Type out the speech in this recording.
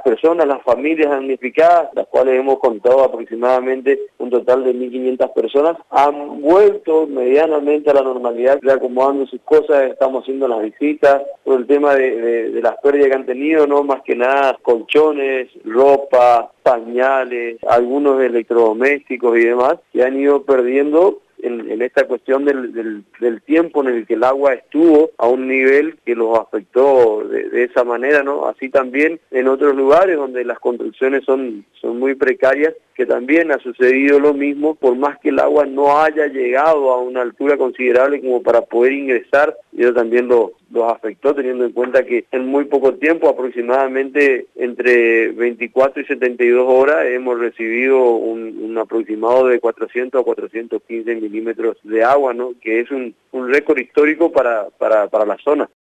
personas, las familias damnificadas, las cuales hemos contado aproximadamente un total de 1.500 personas, han vuelto medianamente a la normalidad, reacomodando sus cosas, estamos haciendo las visitas, por el tema de las pérdidas que han tenido, no más que nada colchones, ropa, pañales, algunos electrodomésticos y demás, que han ido perdiendo en esta cuestión del tiempo en el que el agua estuvo a un nivel que los afectó de esa manera, ¿no? Así también en otros lugares donde las construcciones son muy precarias, que también ha sucedido lo mismo, por más que el agua no haya llegado a una altura considerable como para poder ingresar, y eso también los afectó, teniendo en cuenta que en muy poco tiempo, aproximadamente entre 24 y 72 horas, hemos recibido un aproximado de 400 a 415 milímetros de agua, ¿no? Que es un récord histórico para la zona.